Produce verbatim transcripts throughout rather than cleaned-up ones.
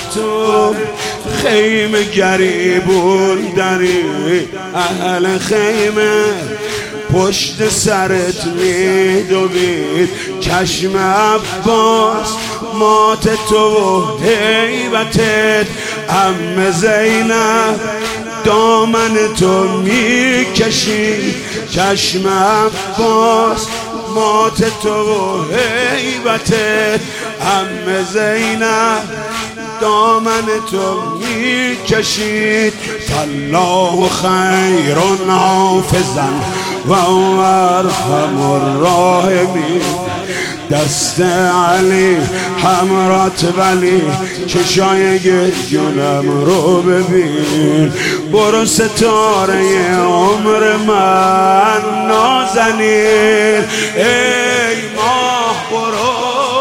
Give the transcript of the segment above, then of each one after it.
تو خیمه گریبون داری، اهل خیمه پشت سرت میدوید. چشم عباس مات تو و هیبتت، عم زینب دامن تو میکشید. چشم عباس مات تو و هیبتت، عم زینب دامن تو میکشید. فالله خیر حافظا و ارحم الراحمین. دست علی حمرات ولی چشای گریونم رو ببین. برو ستاره عمر من نازنین، ای ماه برو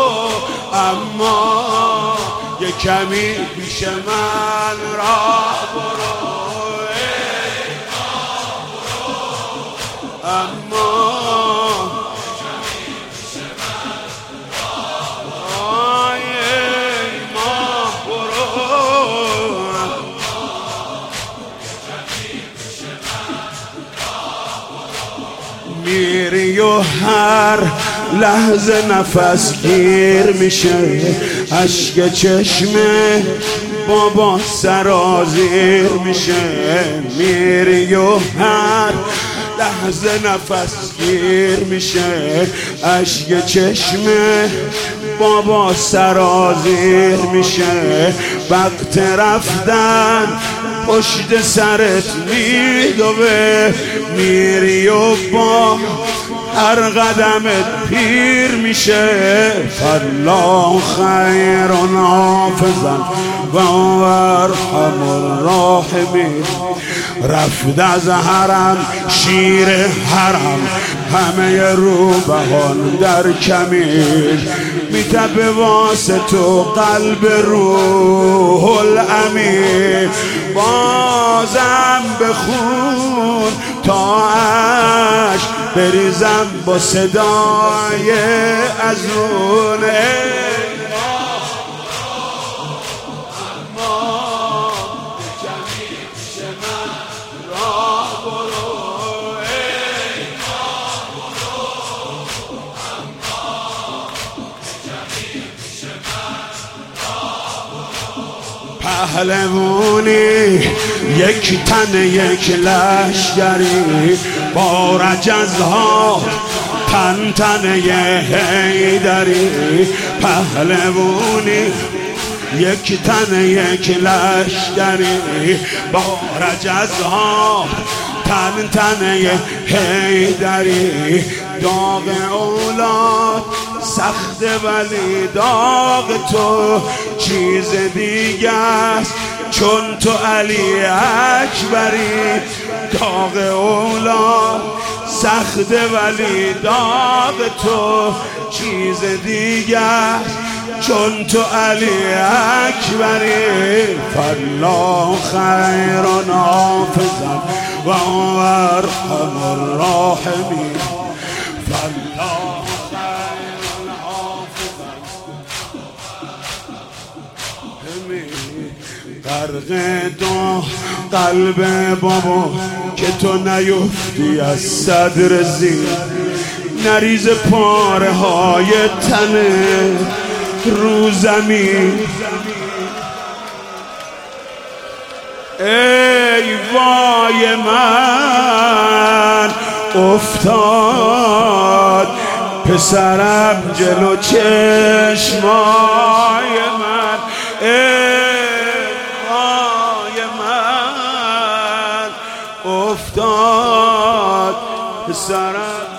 اما یه کمی پیش من راه برو. ای ماه برو اما میری و هر لحظه نفس گیر میشه، اشک چشمه بابا سرازیر میشه. میری و هر لحظه نفس گیر میشه، اشک چشمه بابا سرازیر میشه. وقت رفتن پشت سرت میدوه، میری و با هر قدمت پیر میشه. فالله خیر حافظا و ارحم الراحمین. رفت از حرم شیر حرم، همه روبهان در کمین. میتپه واسه تو قلب روح الامین. بازم بخون تا عشق بریزم با صدای ازون. پهلوانی یک تن یک لشگری، با رجزها تن تن حیدری. پهلوانی یک تن یک لشگری، با رجزها تن تن حیدری. داغ اولاد سخت ولی داغ تو چیز دیگه است، چون تو علی اکبری. داغ اولاد سخت ولی داغ تو چیز دیگه است، چون تو علی اکبری. فالله خیر حافظا و ارحم الراحمین. فالله غرق دو قلب بابا که تو نیفتی از صدر زیر، نریز پاره های تنه رو زمین. ای وای من افتاد پسرم جلو چشمای من. ای وای من افتاد پسرم